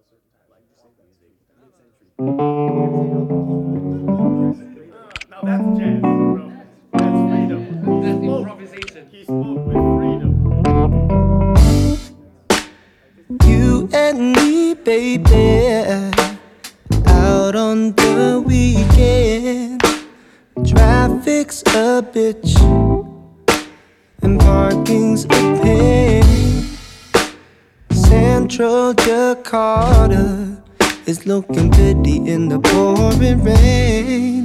Now that's jazz, bro. That's freedom. That's improvisation. He spoke with freedom. You and me, baby, out on the weekend. Traffic's a bitch and parking's a pain. Central Jakarta is looking pretty in the pouring rain.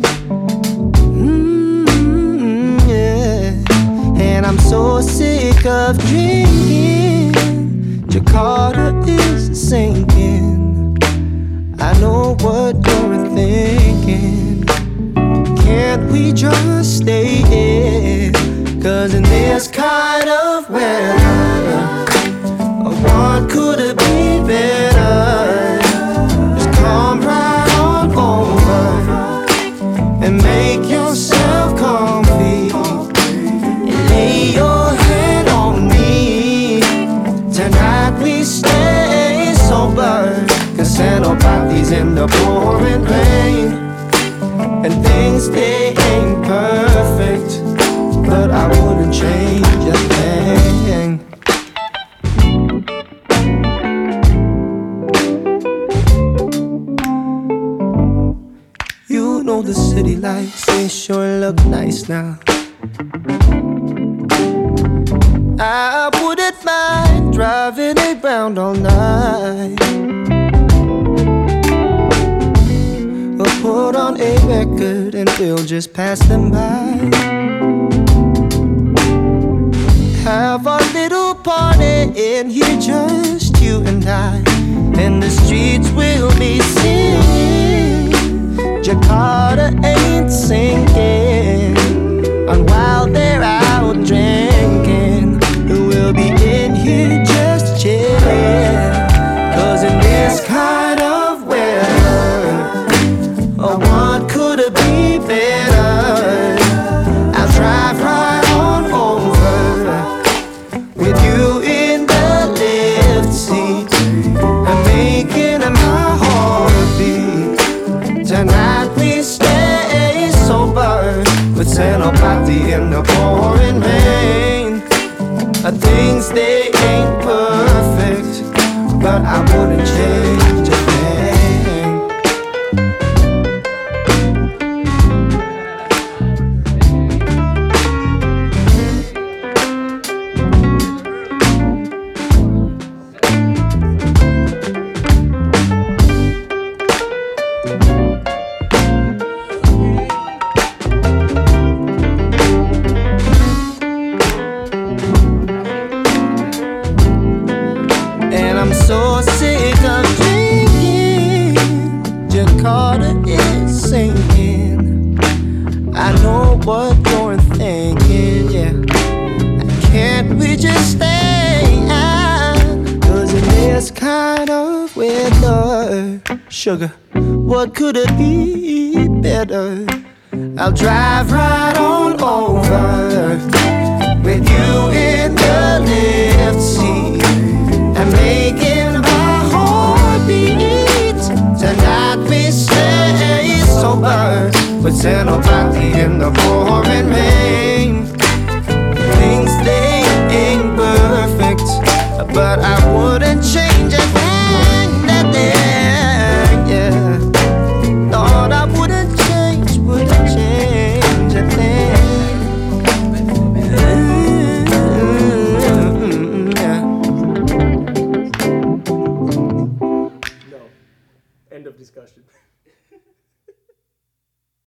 Yeah. And I'm so sick of drinking. Jakarta is sinking. I know what you're thinking. Can't we just stay in? 'Cause in this kind of weather, what could it be better? Just come right on over and make yourself comfy and lay your head on me. Tonight we stay sober, 'cause Santa party's in the pouring rain. And things, they ain't perfect, but I wouldn't change a thing. You know the city lights, they sure look nice now. I wouldn't mind driving around all night, or put on a record and we'll just pass them by. Have a little party in here, just you and I, and the streets will be singing. Jakarta ain't sinking, and while they're out drinking, we'll be in here just chilling. 'Cause in this kind of weather, oh, what could it be better? I'll drive right on over with you in the lift seat and making my heart beat. Tonight we stay sober with Santa party in the pouring rain. Things, they ain't perfect, but I wouldn't change a thing. And I'm so sick of drinking. Jakarta is sinking. I know what you're thinking, yeah. Can't we just stay out? 'Cause in this kind of weather, sugar, what could it be better? I'll drive right on over with you in the lift seat and making my heart beat. Tonight we stay sober with Santa party in the pouring rain. Things, they ain't perfect, but I wouldn't change a thing, yeah. Thought I wouldn't change a thing. Yeah. No. End of discussion.